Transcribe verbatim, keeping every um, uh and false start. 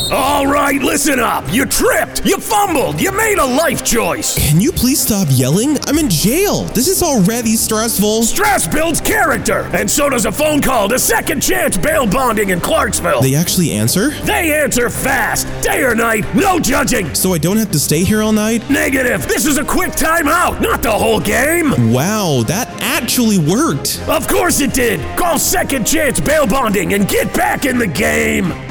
All right, listen up. You tripped. You fumbled. You made a life choice. Can you please stop yelling? I'm in jail. This is already stressful. Stress builds character, and so does a phone call to Second Chance Bail Bonding in Clarksville. They actually answer? They answer fast. Day or night, no judging. So I don't have to stay here all night? Negative. This is a quick timeout, not the whole game. Wow, that actually worked. Of course it did. Call Second Chance Bail Bonding and get back in the game.